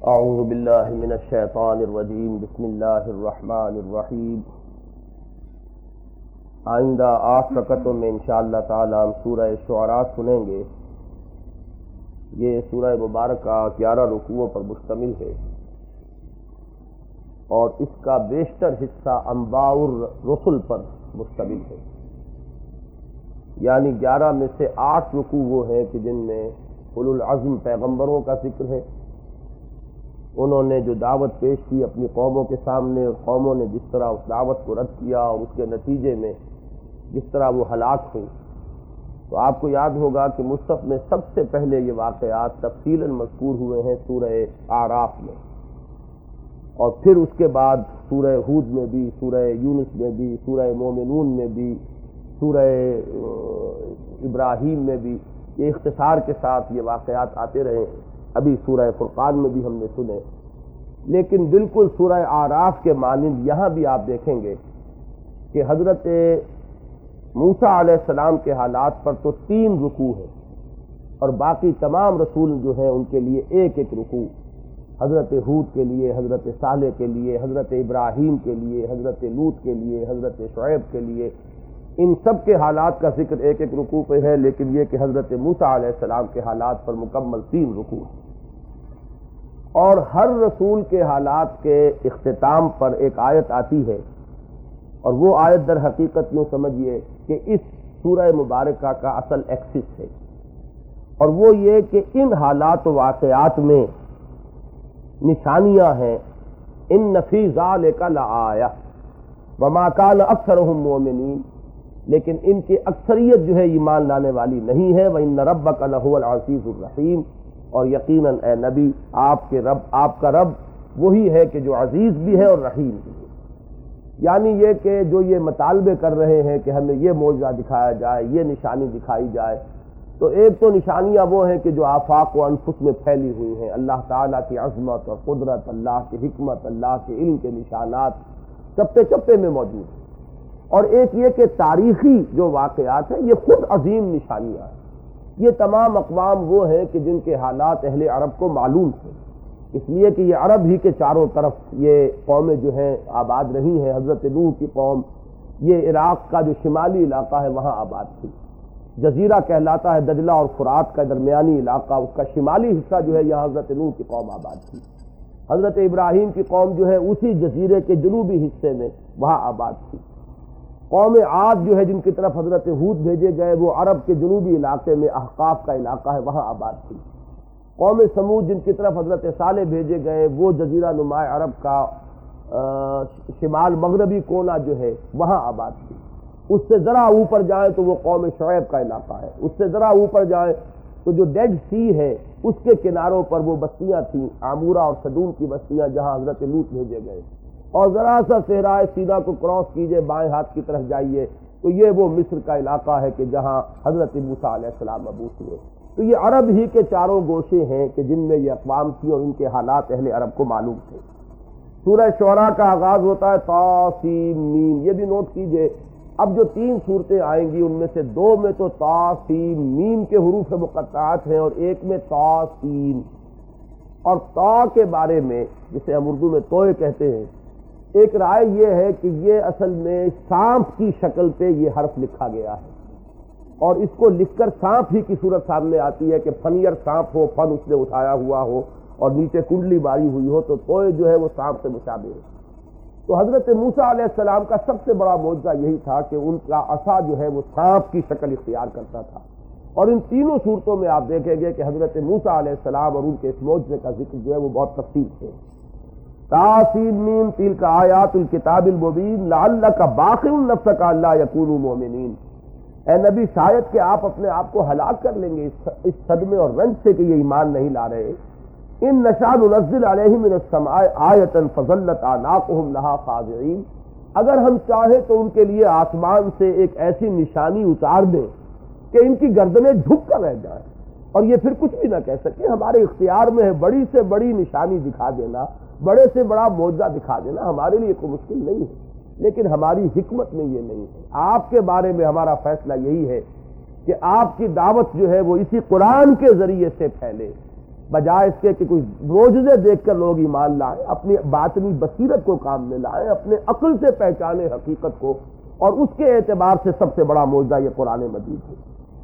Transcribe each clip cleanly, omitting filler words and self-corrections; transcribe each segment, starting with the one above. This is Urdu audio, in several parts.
اعوذ باللہ من الشیطان الرجیم بسم اللہ الرحمن الرحیم۔ آئندہ 8 رکعتوں میں انشاءاللہ تعالی ہم سورہ شعراء سنیں گے۔ یہ سورہ مبارکہ 11 رکوعوں پر مشتمل ہے اور اس کا بیشتر حصہ انباء الرسل پر مشتمل ہے، یعنی 11 میں سے 8 رکوع وہ ہیں کہ جن میں اولو العزم پیغمبروں کا ذکر ہے، انہوں نے جو دعوت پیش کی اپنی قوموں کے سامنے، اور قوموں نے جس طرح اس دعوت کو رد کیا اور اس کے نتیجے میں جس طرح وہ ہلاک ہوئی۔ تو آپ کو یاد ہوگا کہ مصحف میں سب سے پہلے یہ واقعات تفصیلاً مذکور ہوئے ہیں سورہ اعراف میں، اور پھر اس کے بعد سورہ ہود میں بھی، سورہ یونس میں بھی، سورہ مومنون میں بھی، سورہ ابراہیم میں بھی یہ اختصار کے ساتھ یہ واقعات آتے رہے ہیں۔ ابھی سورہ فرقان میں بھی ہم نے سنے، لیکن بالکل سورہ اعراف کے مانند یہاں بھی آپ دیکھیں گے کہ حضرت موسیٰ علیہ السلام کے حالات پر تو 3 رکوع ہیں، اور باقی تمام رسول جو ہیں ان کے لیے ایک ایک رکوع، حضرت ہود کے لیے، حضرت صالح کے لیے، حضرت ابراہیم کے لیے، حضرت لوط کے لیے، حضرت شعیب کے لیے، ان سب کے حالات کا ذکر ایک ایک رکوع پہ ہے، لیکن یہ کہ حضرت موسیٰ علیہ السلام کے حالات پر مکمل 3 رکوع ہیں۔ اور ہر رسول کے حالات کے اختتام پر ایک آیت آتی ہے، اور وہ آیت در حقیقت یوں سمجھیے کہ اس سورہ مبارکہ کا اصل ایکسس ہے، اور وہ یہ کہ ان حالات و واقعات میں نشانیاں ہیں۔ ان فی ذالک لآیہ وما کان اکثرہم مؤمنین، لیکن ان کی اکثریت جو ہے ایمان لانے والی نہیں ہے۔ وَإِنَّ رَبَّكَ لَهُوَ الْعَزِيزُ الرَّحِيمُ، اور یقیناً اے نبی آپ کا رب وہی ہے کہ جو عزیز بھی ہے اور رحیم بھی ہے۔ یعنی یہ کہ جو یہ مطالبے کر رہے ہیں کہ ہمیں یہ معجزہ دکھایا جائے، یہ نشانی دکھائی جائے، تو ایک تو نشانیاں وہ ہیں کہ جو آفاق و انفس میں پھیلی ہوئی ہیں، اللہ تعالیٰ کی عظمت اور قدرت، اللہ کی حکمت، اللہ کے علم کے نشانات چپے چپے میں موجود ہیں۔ اور ایک یہ کہ تاریخی جو واقعات ہیں یہ خود عظیم نشانیاں ہیں۔ یہ تمام اقوام وہ ہیں کہ جن کے حالات اہل عرب کو معلوم تھے، اس لیے کہ یہ عرب ہی کے چاروں طرف یہ قومیں جو ہیں آباد رہی ہیں۔ حضرت نوح کی قوم یہ عراق کا جو شمالی علاقہ ہے وہاں آباد تھی، جزیرہ کہلاتا ہے دجلہ اور فرات کا درمیانی علاقہ، اس کا شمالی حصہ جو ہے یہاں حضرت نوح کی قوم آباد تھی۔ حضرت ابراہیم کی قوم جو ہے اسی جزیرے کے جنوبی حصے میں وہاں آباد تھی۔ قوم عاد جو ہے جن کی طرف حضرت ہود بھیجے گئے وہ عرب کے جنوبی علاقے میں احقاف کا علاقہ ہے، وہاں آباد تھی۔ قوم سمود جن کی طرف حضرت صالح بھیجے گئے وہ جزیرہ نما عرب کا شمال مغربی کونا جو ہے وہاں آباد تھی۔ اس سے ذرا اوپر جائیں تو وہ قوم شعیب کا علاقہ ہے، اس سے ذرا اوپر جائیں تو جو ڈیڈ سی ہے اس کے کناروں پر وہ بستیاں تھیں، عامورہ اور صدوم کی بستیاں جہاں حضرت لوط بھیجے گئے۔ اور ذرا سا صحرائے سینا کو کراس کیجئے، بائیں ہاتھ کی طرف جائیے تو یہ وہ مصر کا علاقہ ہے کہ جہاں حضرت موسیٰ علیہ السلام مبعوث ہوئے۔ تو یہ عرب ہی کے چاروں گوشے ہیں کہ جن میں یہ اقوام تھی اور ان کے حالات اہل عرب کو معلوم تھے۔ سورہ شعراء کا آغاز ہوتا ہے طاسیم میم، یہ بھی نوٹ کیجئے۔ اب جو 3 صورتیں آئیں گی ان میں سے 2 میں تو طاسیم میم کے حروف مقطعات ہیں اور ایک میں طاسین۔ اور طا کے بارے میں جسے ہم اردو میں توئے کہتے ہیں، ایک رائے یہ ہے کہ یہ اصل میں سانپ کی شکل پہ یہ حرف لکھا گیا ہے، اور اس کو لکھ کر سانپ ہی کی صورت سامنے آتی ہے کہ فنیر سانپ ہو، فن اس نے اٹھایا ہوا ہو اور نیچے کنڈلی ماری ہوئی ہو، تو توئے جو ہے وہ سانپ سے مشابہ ہے۔ تو حضرت موسیٰ علیہ السلام کا سب سے بڑا معجزہ یہی تھا کہ ان کا عصا جو ہے وہ سانپ کی شکل اختیار کرتا تھا۔ اور ان تینوں صورتوں میں آپ دیکھیں گے کہ حضرت موسیٰ علیہ السلام اور ان کے اس معجزے کا ذکر جو ہے وہ بہت تفصیل سے۔ طاسین میم تلک آیات الکتاب المبین لعلک باخع نفسک الا یکونوا مؤمنین، اے نبی شاید کہ آپ اپنے آپ کو ہلاک کر لیں گے اس صدمے اور رنج سے کہ یہ ایمان نہیں لا رہے۔ ان نشاء ننزل علیہم من السماء آیۃ فظلت اعناقہم لہا خاضعین، اگر ہم چاہیں تو ان کے لیے آسمان سے ایک ایسی نشانی اتار دیں کہ ان کی گردنیں جھک کر رہ جائیں اور یہ پھر کچھ بھی نہ کہہ سکیں۔ ہمارے اختیار میں ہے بڑی سے بڑی نشانی دکھا دینا، بڑے سے بڑا معجزہ دکھا دینا، ہمارے لیے کوئی مشکل نہیں ہے، لیکن ہماری حکمت میں یہ نہیں ہے۔ آپ کے بارے میں ہمارا فیصلہ یہی ہے کہ آپ کی دعوت جو ہے وہ اسی قرآن کے ذریعے سے پھیلے، بجائے اس کے کہ کوئی معجزے دیکھ کر لوگ ایمان لائیں، اپنی باطنی بصیرت کو کام میں لائیں، اپنے عقل سے پہچانے حقیقت کو، اور اس کے اعتبار سے سب سے بڑا معجزہ یہ قرآن مجید ہے۔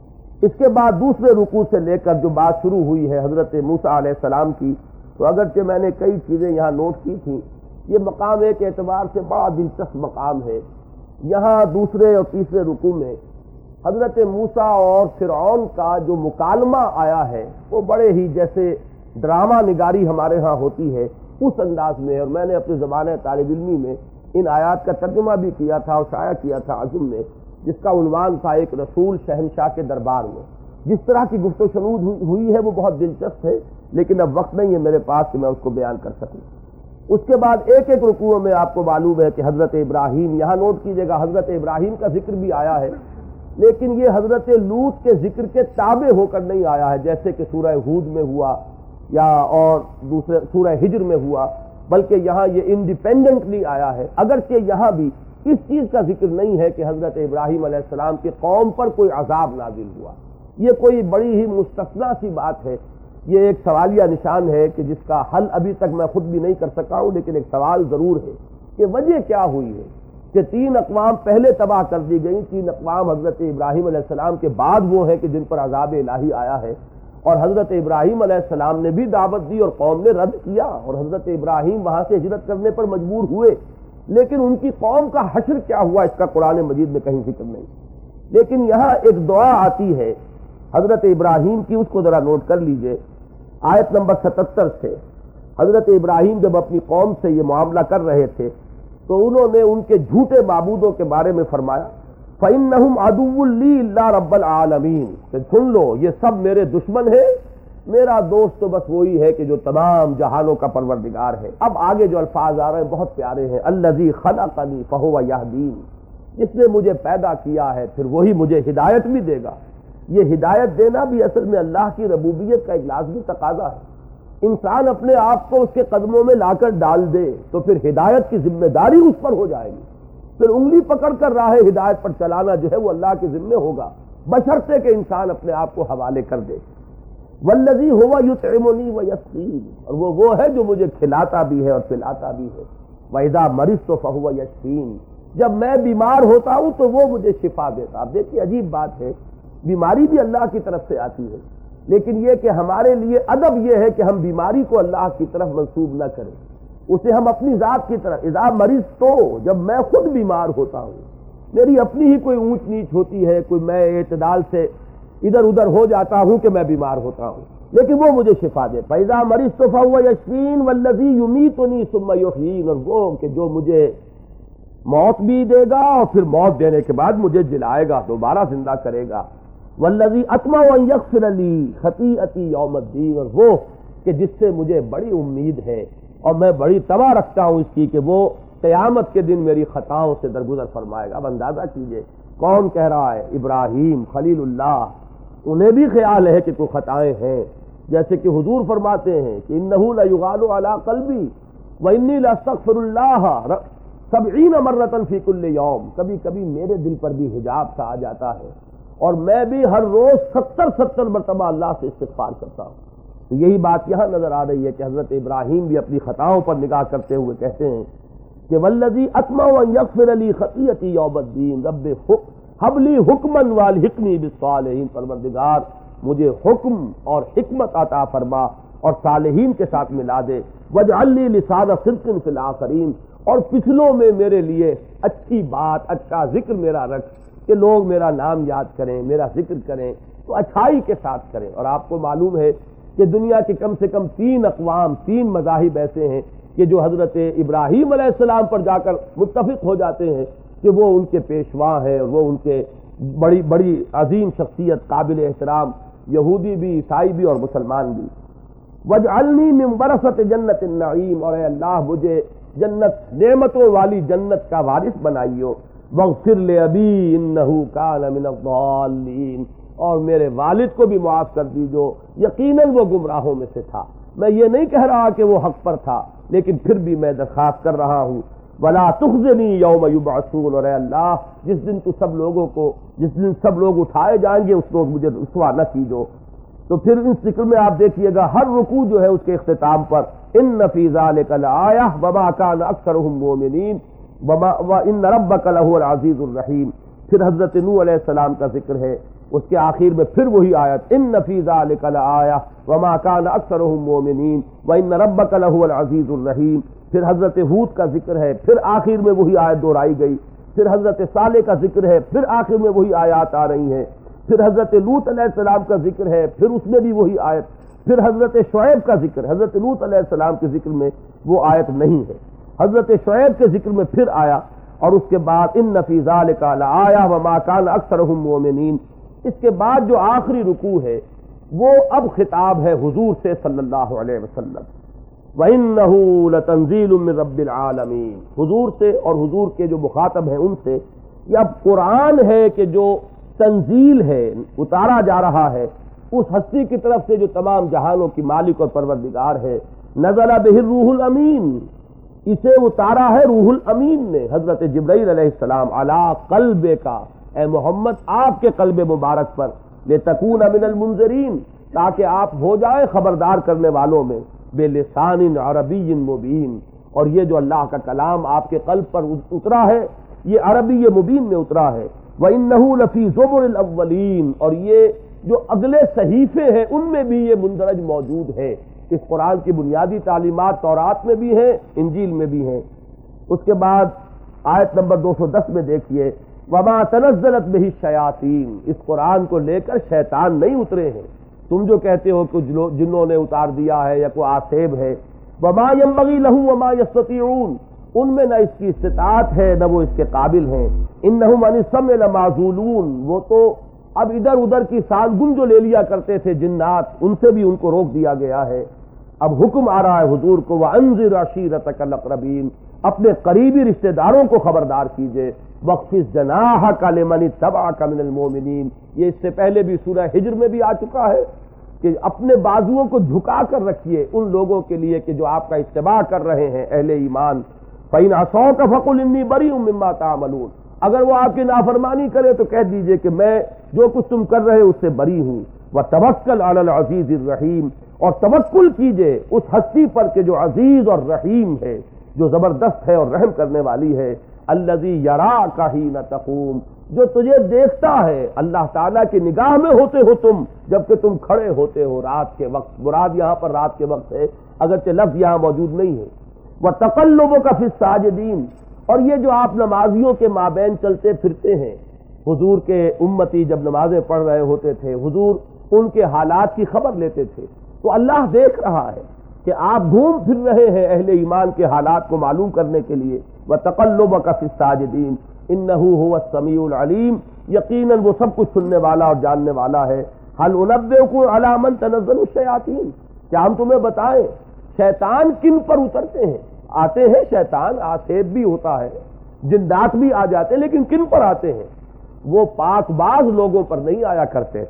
اس کے بعد دوسرے رکوع سے لے کر جو بات شروع ہوئی ہے حضرت موسیٰ علیہ السلام کی، تو اگرچہ میں نے کئی چیزیں یہاں نوٹ کی تھیں، یہ مقام ایک اعتبار سے بڑا دلچسپ مقام ہے۔ یہاں دوسرے اور تیسرے رکوع میں حضرت موسیٰ اور فرعون کا جو مکالمہ آیا ہے وہ بڑے ہی جیسے ڈرامہ نگاری ہمارے ہاں ہوتی ہے اس انداز میں، اور میں نے اپنی زبان طالب علمی میں ان آیات کا ترجمہ بھی کیا تھا اور شائع کیا تھا عزم میں، جس کا عنوان تھا ایک رسول شہنشاہ کے دربار میں۔ جس طرح کی گفت و شنود ہوئی ہے وہ بہت دلچسپ ہے، لیکن اب وقت نہیں ہے میرے پاس کہ میں اس کو بیان کر سکوں۔ اس کے بعد ایک ایک رکوعوں میں آپ کو معلوم ہے کہ حضرت ابراہیم، یہاں نوٹ کیجئے گا حضرت ابراہیم کا ذکر بھی آیا ہے، لیکن یہ حضرت لوط کے ذکر کے تابع ہو کر نہیں آیا ہے، جیسے کہ سورہ ہود میں ہوا یا اور دوسرے سورہ ہجر میں ہوا، بلکہ یہاں یہ انڈیپینڈنٹلی آیا ہے۔ اگرچہ یہاں بھی اس چیز کا ذکر نہیں ہے کہ حضرت ابراہیم علیہ السلام کی قوم پر کوئی عذاب نازل ہوا، یہ کوئی بڑی ہی مستثنیٰ سی بات ہے، یہ ایک سوالیہ نشان ہے کہ جس کا حل ابھی تک میں خود بھی نہیں کر سکا ہوں، لیکن ایک سوال ضرور ہے کہ وجہ کیا ہوئی ہے کہ 3 اقوام پہلے تباہ کر دی گئیں، 3 اقوام حضرت ابراہیم علیہ السلام کے بعد وہ ہیں کہ جن پر عذاب الہی آیا ہے، اور حضرت ابراہیم علیہ السلام نے بھی دعوت دی اور قوم نے رد کیا، اور حضرت ابراہیم وہاں سے ہجرت کرنے پر مجبور ہوئے، لیکن ان کی قوم کا حشر کیا ہوا اس کا قرآن مجید میں کہیں ذکر نہیں۔ لیکن یہاں ایک دعا آتی ہے حضرت ابراہیم کی، اس کو ذرا نوٹ کر لیجئے، آیت نمبر 77 سے۔ حضرت ابراہیم جب اپنی قوم سے یہ معاملہ کر رہے تھے تو انہوں نے ان کے جھوٹے معبودوں کے بارے میں فرمایا، فَإِنَّهُمْ عَدُوٌّ لِّي إِلَّا رَبَّ الْعَالَمِينَ، کہ سن لو یہ سب میرے دشمن ہیں، میرا دوست تو بس وہی ہے کہ جو تمام جہانوں کا پروردگار ہے۔ اب آگے جو الفاظ آ رہے ہیں بہت پیارے ہیں، الَّذِي خَلَقَنِي فَهُوَ يَهْدِينِ، جس نے مجھے پیدا کیا ہے پھر وہی مجھے ہدایت بھی دے گا۔ یہ ہدایت دینا بھی اصل میں اللہ کی ربوبیت کا ایک لازمی تقاضا ہے۔ انسان اپنے آپ کو اس کے قدموں میں لا کر ڈال دے تو پھر ہدایت کی ذمہ داری اس پر ہو جائے گی، پھر انگلی پکڑ کر راہ ہدایت پر چلانا جو ہے وہ اللہ کے ذمہ ہوگا، بشرطے کہ انسان اپنے آپ کو حوالے کر دے۔ والذی هو یطعمنی ویسقین، اور وہ ہے جو مجھے کھلاتا بھی ہے اور پلاتا بھی ہے۔ واذا مرضت فهو یشفین، جب میں بیمار ہوتا ہوں تو وہ مجھے شفا دیتا۔ اب دیکھیے عجیب بات ہے، بیماری بھی اللہ کی طرف سے آتی ہے، لیکن یہ کہ ہمارے لیے ادب یہ ہے کہ ہم بیماری کو اللہ کی طرف منسوب نہ کریں، اسے ہم اپنی ذات کی طرف۔ اذا مرضت، تو جب میں خود بیمار ہوتا ہوں، میری اپنی ہی کوئی اونچ نیچ ہوتی ہے، کوئی میں اعتدال سے ادھر ادھر ہو جاتا ہوں کہ میں بیمار ہوتا ہوں، لیکن وہ مجھے شفا دے۔ فَإِذَا مَرِضْتُ فَهُوَ يَشْفِينِ وَالَّذِي يُمِيتُنِي ثُمَّ يُحْيِينِ، اور وہ کہ جو مجھے موت بھی دے گا اور پھر موت دینے کے بعد مجھے جلائے گا، دوبارہ زندہ کرے گا۔ وَالَّذِي أَطْمَعُ أَن يَغْفِرَ لِي خَطِيئَتِي يَوْمَ الدِّينِ، اور وہ کہ جس سے مجھے بڑی امید ہے اور میں بڑی تمنا رکھتا ہوں اس کی کہ وہ قیامت کے دن میری خطاؤں سے درگزر فرمائے گا۔ اب اندازہ کیجئے کون کہہ رہا ہے؟ ابراہیم خلیل اللہ، انہیں بھی خیال ہے کہ کوئی خطائیں ہیں، جیسے کہ حضور فرماتے ہیں کہ انہ لیغال علی قلبی وانی لاستغفر اللہ 70 مرۃ فی کل یوم، کبھی کبھی میرے دل پر بھی حجاب سا آ جاتا ہے اور میں بھی ہر روز 70 مرتبہ اللہ سے استغفار کرتا ہوں۔ تو یہی بات یہاں نظر آ رہی ہے کہ حضرت ابراہیم بھی اپنی خطاؤں پر نگاہ کرتے ہوئے کہتے ہیں کہ والذی اطمع ان یغفر لی خطیئتی یوم الدین، رب ہب لی حکما والحقنی بالصالحین، پروردگار مجھے حکم اور حکمت عطا فرما اور صالحین کے ساتھ ملا دے۔ واجعل لی لسان صدق فی الآخرین، اور پچھلوں میں میرے لیے اچھی بات، اچھا ذکر میرا رکھ کہ لوگ میرا نام یاد کریں، میرا ذکر کریں تو اچھائی کے ساتھ کریں۔ اور آپ کو معلوم ہے کہ دنیا کے کم سے کم 3 اقوام، 3 مذاہب ایسے ہیں کہ جو حضرت ابراہیم علیہ السلام پر جا کر متفق ہو جاتے ہیں کہ وہ ان کے پیشوا ہیں اور وہ ان کے بڑی عظیم شخصیت، قابل احترام، یہودی بھی، عیسائی بھی اور مسلمان بھی۔ وَاجْعَلْنِي مِنْ وَرَثَةِ جَنَّةِ النَّعِيمِ، اور اے اللہ مجھے جنت، نعمتوں والی جنت کا وارث بنائیو۔ وَاغْفِرْ لِأَبِي إِنَّهُ كَانَ مِنَ الضَّالِّينَ، اور میرے والد کو بھی معاف کر دیجو، یقیناً وہ گمراہوں میں سے تھا۔ میں یہ نہیں کہہ رہا کہ وہ حق پر تھا، لیکن پھر بھی میں درخواست کر رہا ہوں وَلَا تُخْزِنِي يَوْمَ يُبْعَثُونَ، اور اے اللہ جس دن تو سب لوگ اٹھائے جائیں گے اس روز مجھے رسوا نہ کیجو۔ تو پھر اس ذکر میں آپ دیکھیے گا ہر رکوع جو ہے اس کے اختتام پر ان فی ذلک لآیہ وما کان اکثرهم مؤمنین وان ربک لہو العزیز الرحیم. پھر حضرت نوح علیہ السلام کا ذکر ہے، اس کے آخر میں پھر وہی آیت ان فی ذلک لآیہ وما کان اکثرهم مؤمنین وان ربک لہو العزیز الرحیم. پھر حضرت ہود کا ذکر ہے، پھر آخر میں وہی آیت دہرائی گئی. پھر حضرت صالح کا ذکر ہے، پھر آخر میں وہی آیات آ رہی ہیں. پھر حضرت لوط علیہ السلام کا ذکر ہے، پھر اس میں بھی وہی آیت. پھر حضرت شعیب کا ذکر، حضرت لوط علیہ السلام کے ذکر میں وہ آیت نہیں ہے، حضرت شعیب کے ذکر میں پھر آیا. اور اس کے بعد ان فی ذلک لآیہ وما کان اکثرهم مؤمنین. اس کے بعد جو آخری رکوع ہے وہ اب خطاب ہے حضور سے صلی اللہ علیہ وسلم. وَإِنَّهُ لَتَنزِيلٌ مِّن رَّبِّ الْعَالَمِينَ. حضور سے اور حضور کے جو مخاطب ہیں ان سے یہ اب قرآن ہے کہ جو تنزیل ہے، اتارا جا رہا ہے اس ہستی کی طرف سے جو تمام جہانوں کی مالک اور پروردگار ہے. نزل بہ الروح الامین، اسے اتارا ہے روح الامین نے، حضرت جبرائیل علیہ السلام. علی قلب کا، اے محمد آپ کے قلب مبارک پر، لتکون من المنذرین، تاکہ آپ ہو جائے خبردار کرنے والوں میں، بلسان عربی مبین. اور یہ جو اللہ کا کلام آپ کے قلب پر اترا ہے یہ عربی مبین میں اترا ہے. وَإِنَّهُ لَفِي زُبُرِ الْأَوَّلِينَ. اور یہ جو اگلے صحیفے ہیں ان میں بھی یہ مندرج موجود ہے. اس قرآن کی بنیادی تعلیمات تورات میں بھی ہیں، انجیل میں بھی ہیں. اس کے بعد آیت نمبر 210 میں دیکھیے وَمَا تَنَزَّلَتْ بِهِ الشَّيَاطِينُ. اس قرآن کو لے کر شیطان نہیں اترے ہیں. تم جو کہتے ہو کہ جنوں نے اتار دیا ہے یا کوئی آسیب ہے. وَمَا يَنبَغِي لَهُ وَمَا يَسْتَطِيعُونَ. ان میں نہ اس کی استطاعت ہے نہ وہ اس کے قابل ہیں. انہم عن السمع لمعزولون. وہ تو اب ادھر ادھر کی سانگن جو لے لیا کرتے تھے جنات، ان سے بھی ان کو روک دیا گیا ہے. اب حکم آ رہا ہے حضور کو وَأَنذِرْ عَشِيرَتَكَ الْأَقْرَبِينَ. اپنے قریبی رشتہ داروں کو خبردار کیجئے. وَاخْفِضْ جَنَاحَكَ لِمَنِ اتَّبَعَكَ مِنَ الْمُؤْمِنِينَ. یہ اس سے پہلے بھی سورہ ہجر میں بھی آ چکا ہے کہ اپنے بازوؤں کو جھکا کر رکھیے ان لوگوں کے لیے کہ جو آپ کا اتباع کر رہے ہیں اہل ایمان. فَإِنْ عَصَوْكَ فَقُلْ إِنِّي بَرِيءٌ مِّمَّا تَعْمَلُونَ. اگر وہ آپ کی نافرمانی کرے تو کہہ دیجئے کہ میں جو کچھ تم کر رہے اس سے بری ہوں. وَتَوَكَّلْ عَلَى الْعَزِيزِ الرَّحِيمِ. اور توکل کیجئے اس ہستی پر کہ جو عزیز اور رحیم ہے، جو زبردست ہے اور رحم کرنے والی ہے. الذی یراک حین تقوم. جو تجھے دیکھتا ہے، اللہ تعالیٰ کی نگاہ میں ہوتے ہو تم جبکہ تم کھڑے ہوتے ہو رات کے وقت. مراد یہاں پر رات کے وقت ہے، اگرچہ لفظ یہاں موجود نہیں ہے. وَتَقَلُّبُكَ فِي السَّاجِدِينَ. اور یہ جو آپ نمازیوں کے مابین چلتے پھرتے ہیں، حضور کے امتی جب نمازیں پڑھ رہے ہوتے تھے حضور ان کے حالات کی خبر لیتے تھے، تو اللہ دیکھ رہا ہے کہ آپ گھوم پھر رہے ہیں اہل ایمان کے حالات کو معلوم کرنے کے لیے. وَتَقَلُّبَكَ فِي السَّاجِدِينَ إِنَّهُ هُوَ السَّمِيعُ الْعَلِيمُ. یقیناً وہ سب کچھ سننے والا اور جاننے والا ہے. هَلْ أُنَبِّئُكُمْ عَلَىٰ مَنْ تَنَزَّلُ الشَّيَاطِينُ. کیا ہم تمہیں بتائیں شیطان کن پر اترتے ہیں؟ آتے ہیں شیطان، آسیب بھی ہوتا ہے، جنات بھی آ جاتے ہیں، لیکن کن پر آتے ہیں؟ وہ پاک باز لوگوں پر نہیں آیا کرتے.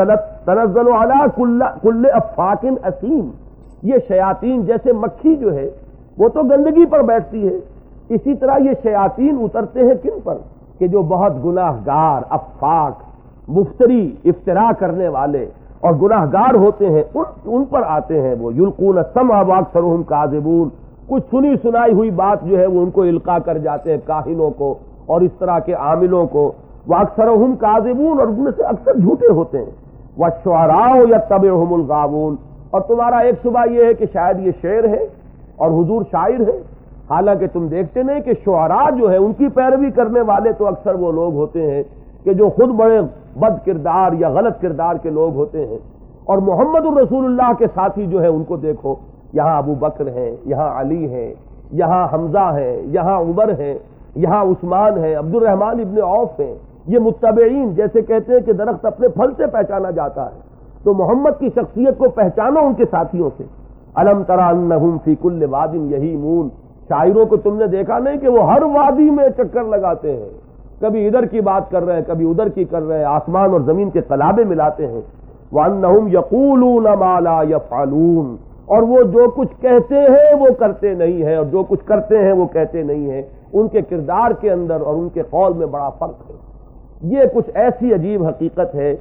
تنزل علی کل افاک اثیم. یہ شیاطین جیسے مکھی جو ہے وہ تو گندگی پر بیٹھتی ہے، اسی طرح یہ شیاطین اترتے ہیں کن پر؟ کہ جو بہت گناہ گار، افاک، مفتری، افترا کرنے والے اور گناہ گار ہوتے ہیں ان پر آتے ہیں. وہ یلقون السمع واکثرهم کاذبون. کچھ سنی سنائی ہوئی بات جو ہے وہ ان کو القا کر جاتے ہیں کاہنوں کو اور اس طرح کے عاملوں کو. واکثرهم کاذبون. اور ان سے اکثر جھوٹے ہوتے ہیں. والشعراء یتبعهم الغاوون. اور تمہارا ایک صبح یہ ہے کہ شاید یہ شعر ہے اور حضور شاعر ہے، حالانکہ تم دیکھتے نہیں کہ شعراء جو ہے ان کی پیروی کرنے والے تو اکثر وہ لوگ ہوتے ہیں کہ جو خود بڑے بد کردار یا غلط کردار کے لوگ ہوتے ہیں. اور محمد الرسول اللہ کے ساتھی جو ہے ان کو دیکھو، یہاں ابو بکر ہیں، یہاں علی ہیں، یہاں حمزہ ہیں، یہاں عمر ہیں، یہاں عثمان ہیں، عبد الرحمن ابن عوف ہیں. یہ متبعین جیسے کہتے ہیں کہ درخت اپنے پھل سے پہچانا جاتا ہے، تو محمد کی شخصیت کو پہچانو ان کے ساتھیوں سے. الم تری انہم فی کل واد یہیمون. شاعروں کو تم نے دیکھا نہیں کہ وہ ہر وادی میں چکر لگاتے ہیں، کبھی ادھر کی بات کر رہے ہیں کبھی ادھر کی کر رہے ہیں، آسمان اور زمین کے قلابے ملاتے ہیں. وانہم یقولون ما لا یفعلون. اور وہ جو کچھ کہتے ہیں وہ کرتے نہیں ہیں، اور جو کچھ کرتے ہیں وہ کہتے نہیں ہیں. ان کے کردار کے اندر اور ان کے قول میں بڑا فرق ہے. یہ کچھ ایسی عجیب حقیقت ہے کہ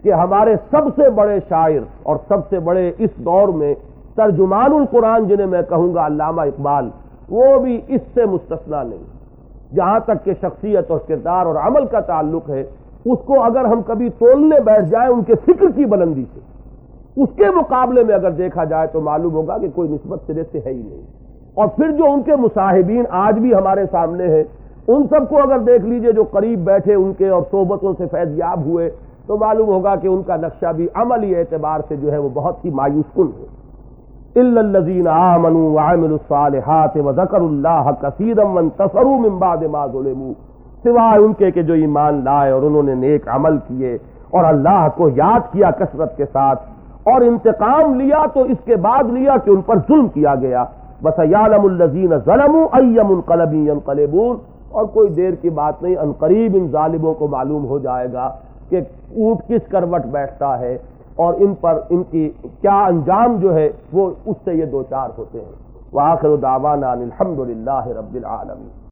کہ ہمارے سب سے بڑے شاعر اور سب سے بڑے اس دور میں ترجمان القرآن جنہیں میں کہوں گا علامہ اقبال، وہ بھی اس سے مستثنا نہیں۔ جہاں تک کہ شخصیت اور کردار اور عمل کا تعلق ہے، اس کو اگر ہم کبھی تولنے بیٹھ جائیں ان کے فکر کی بلندی سے، اس کے مقابلے میں اگر دیکھا جائے تو معلوم ہوگا کہ کوئی نسبت سرے سے ہے ہی نہیں۔ اور پھر جو ان کے مصاحبین آج بھی ہمارے سامنے ہیں، ان سب کو اگر دیکھ لیجئے جو قریب بیٹھے ان کے اور صحبتوں سے فیض یاب ہوئے، تو معلوم ہوگا کہ ان کا نقشہ بھی عملی اعتبار سے جو ہے وہ بہت ہی مایوس کن ہے۔ الا الذين آمنوا وعملوا الصالحات وذكروا الله كثيرا وانتصروا من بعد ما ظلموا، سوائے ان کے کہ جو ایمان لائے اور انہوں نے نیک عمل کیے اور اللہ کو یاد کیا کثرت کے ساتھ اور انتقام لیا تو اس کے بعد لیا کہ ان پر ظلم کیا گیا۔ وَسَيَعْلَمُ الَّذِينَ ظَلَمُوا أَيَّ مُنقَلَبٍ يَنقَلِبُونَ، اور کوئی دیر کی بات نہیں، ان قریب ان ظالموں کو معلوم ہو جائے گا کہ اونٹ کس کروٹ بیٹھتا ہے اور ان پر ان کی کیا انجام جو ہے وہ اس سے یہ دوچار ہوتے ہیں۔ وآخر دعوانا الحمد للہ رب العالمین۔